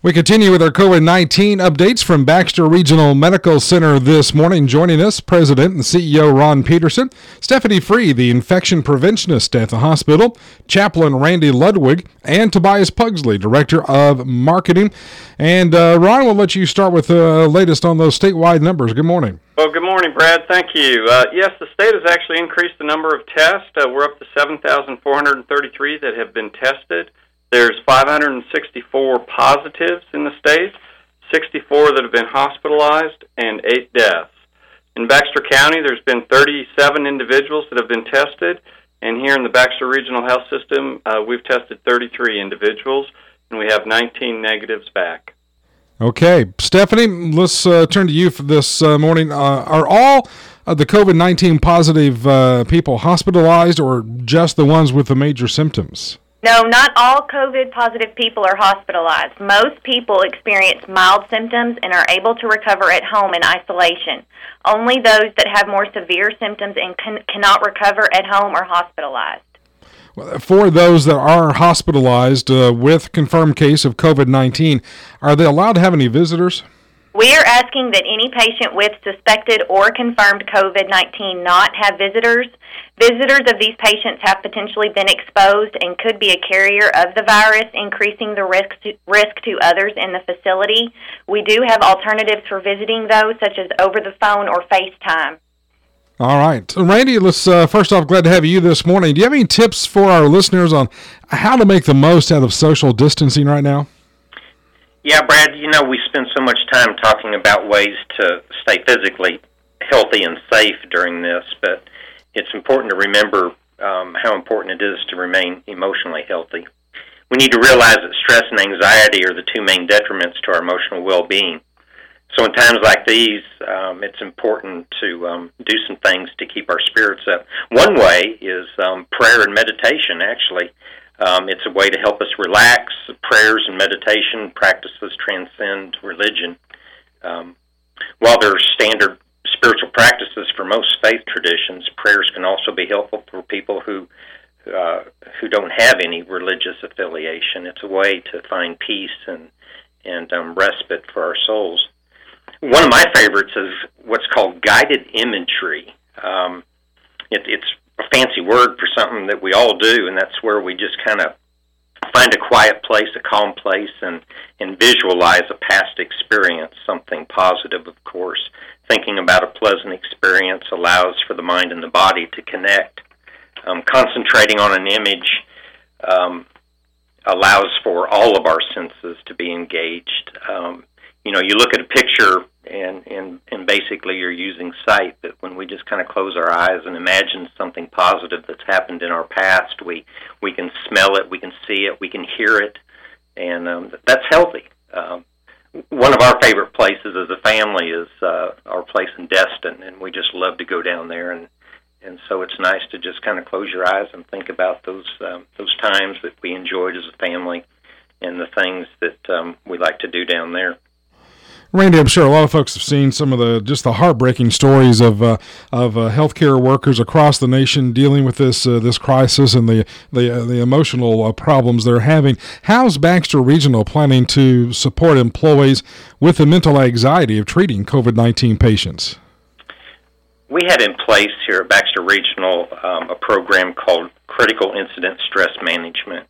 We continue with our COVID-19 updates from Baxter Regional Medical Center this morning. Joining us, President and CEO Ron Peterson, Stephanie Free, the infection preventionist at the hospital, Chaplain Randy Ludwig, and Tobias Pugsley, Director of Marketing. And Ron, we'll let you start with the latest on those statewide numbers. Good morning. Well, good morning, Brad. Thank you. Yes, the state has actually increased the number of tests. We're up to 7,433 that have been tested. There's 564 positives in the state, 64 that have been hospitalized, and 8 deaths. In Baxter County, there's been 37 individuals that have been tested, and here in the Baxter Regional Health System, we've tested 33 individuals, and we have 19 negatives back. Okay. Stephanie, let's turn to you for this morning. Are all of the COVID-19 positive people hospitalized, or just the ones with the major symptoms? No, not all COVID-positive people are hospitalized. Most people experience mild symptoms and are able to recover at home in isolation. Only those that have more severe symptoms and cannot recover at home are hospitalized. For those that are hospitalized with confirmed case of COVID-19, are they allowed to have any visitors? We are asking that any patient with suspected or confirmed COVID-19 not have visitors. Visitors of these patients have potentially been exposed and could be a carrier of the virus, increasing the risk to others in the facility. We do have alternatives for visiting, though, such as over the phone or FaceTime. All right. Randy, let's first off, glad to have you this morning. Do you have any tips for our listeners on how to make the most out of social distancing right now? Yeah, Brad, we spend so much time talking about ways to stay physically healthy and safe during this, but it's important to remember how important it is to remain emotionally healthy. We need to realize that stress and anxiety are the two main detriments to our emotional well-being. So in times like these, it's important to do some things to keep our spirits up. One way is prayer and meditation, actually. It's a way to help us relax. Prayers and meditation practices transcend religion. While there are standard spiritual practices for most faith traditions, prayers can also be helpful for people who don't have any religious affiliation. It's a way to find peace and respite for our souls. One of my favorites is what's called guided imagery. It's a fancy word for something that we all do, and that's where we just kind of find a quiet place, a calm place, and visualize a past experience, something positive, of course. Thinking about a pleasant experience allows for the mind and the body to connect. Concentrating on an image allows for all of our senses to be engaged. You look at a picture and basically you're using sight, but when we just kind of close our eyes and imagine something positive that's happened in our past, we can smell it, we can see it, we can hear it, and that's healthy. One of our favorite places as a family is our place in Destin, and we just love to go down there, and so it's nice to just kind of close your eyes and think about those times that we enjoyed as a family and the things that we like to do down there. Randy, I'm sure a lot of folks have seen some of the heartbreaking stories of healthcare workers across the nation dealing with this crisis and the emotional problems they're having. How's Baxter Regional planning to support employees with the mental anxiety of treating COVID-19 patients? We had in place here at Baxter Regional a program called Critical Incident Stress Management.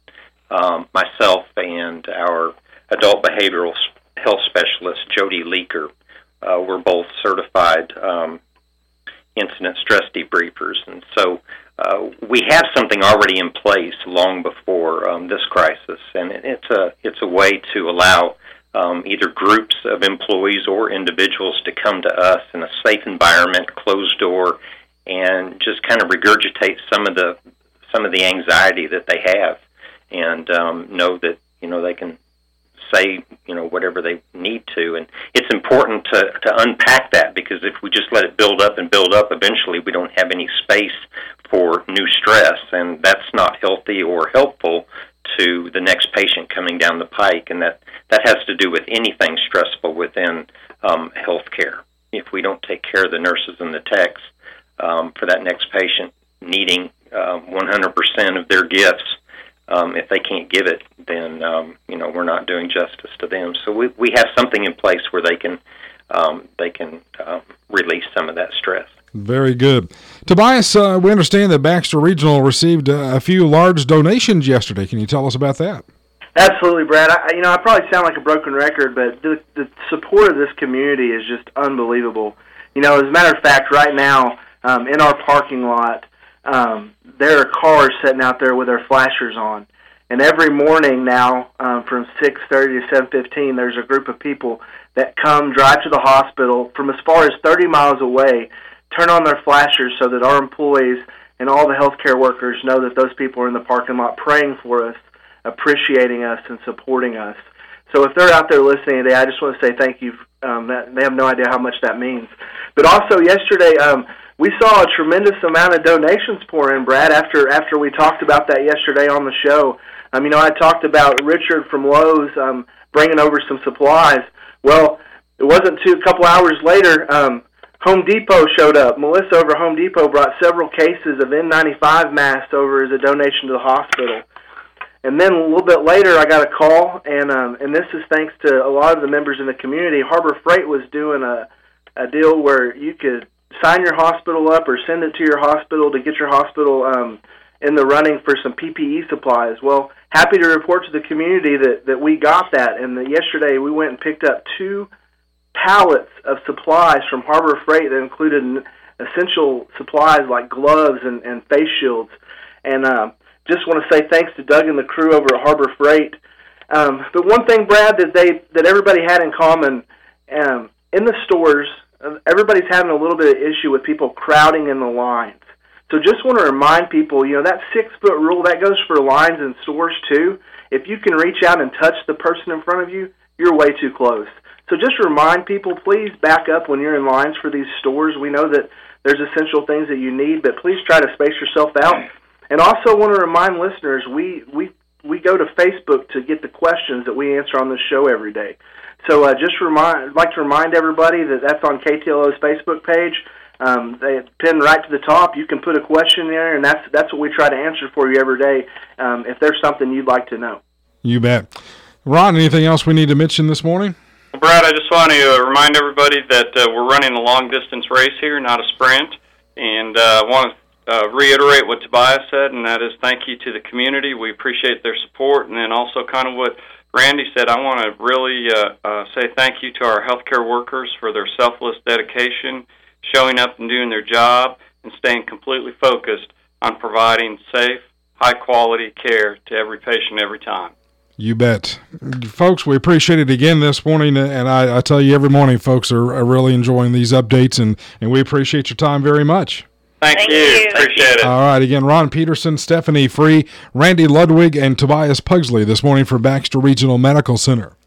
Myself and our adult behavioral health specialist, Jody Leaker, were both certified incident stress debriefers. And so we have something already in place long before this crisis. And it's a way to allow either groups of employees or individuals to come to us in a safe environment, closed door, and just kind of regurgitate some of the anxiety that they have, and know that they can say whatever they need to. And it's important to unpack that, because if we just let it build up and build up, eventually we don't have any space for new stress, and that's not healthy or helpful to the next patient coming down the pike. And that has to do with anything stressful within healthcare. If we don't take care of the nurses and the techs for that next patient needing 100% of their gifts, If they can't give it, then we're not doing justice to them. So we have something in place where they can release some of that stress. Very good. Tobias, we understand that Baxter Regional received a few large donations yesterday. Can you tell us about that? Absolutely, Brad. I probably sound like a broken record, but the support of this community is just unbelievable. As a matter of fact, right now in our parking lot, there are cars sitting out there with their flashers on. And every morning now, from 6:30 to 7:15, there's a group of people that drive to the hospital from as far as 30 miles away, turn on their flashers so that our employees and all the healthcare workers know that those people are in the parking lot praying for us, appreciating us, and supporting us. So if they're out there listening today, I just want to say thank you. They have no idea how much that means. But also yesterday, we saw a tremendous amount of donations pour in, Brad, after we talked about that yesterday on the show. I talked about Richard from Lowe's bringing over some supplies. Well, it wasn't a couple hours later, Home Depot showed up. Melissa over Home Depot brought several cases of N95 masks over as a donation to the hospital. And then a little bit later, I got a call, and this is thanks to a lot of the members in the community. Harbor Freight was doing a deal where you could sign your hospital up or send it to your hospital to get your hospital in the running for some PPE supplies. Well, happy to report to the community that we got that, and that yesterday we went and picked up 2 pallets of supplies from Harbor Freight that included essential supplies like gloves and face shields. And just want to say thanks to Doug and the crew over at Harbor Freight. But one thing, Brad, that everybody had in common, in the stores, everybody's having a little bit of issue with people crowding in the lines. So just want to remind people, that 6-foot rule, that goes for lines in stores too. If you can reach out and touch the person in front of you, you're way too close. So just remind people, please back up when you're in lines for these stores. We know that there's essential things that you need, but please try to space yourself out. And also want to remind listeners, we go to Facebook to get the questions that we answer on this show every day. So I'd like to remind everybody that that's on KTLO's Facebook page. They pin right to the top. You can put a question there, and that's what we try to answer for you every day if there's something you'd like to know. You bet. Ron, anything else we need to mention this morning? Brad, I just want to remind everybody that we're running a long-distance race here, not a sprint. And I want to reiterate what Tobias said, and that is thank you to the community. We appreciate their support. And then also kind of what Randy said, I want to really say thank you to our healthcare workers for their selfless dedication, showing up and doing their job, and staying completely focused on providing safe, high-quality care to every patient every time. You bet. Folks, we appreciate it again this morning, and I tell you every morning, folks are really enjoying these updates, and we appreciate your time very much. Thank you. Appreciate it. All right, again, Ron Peterson, Stephanie Free, Randy Ludwig, and Tobias Pugsley this morning for Baxter Regional Medical Center.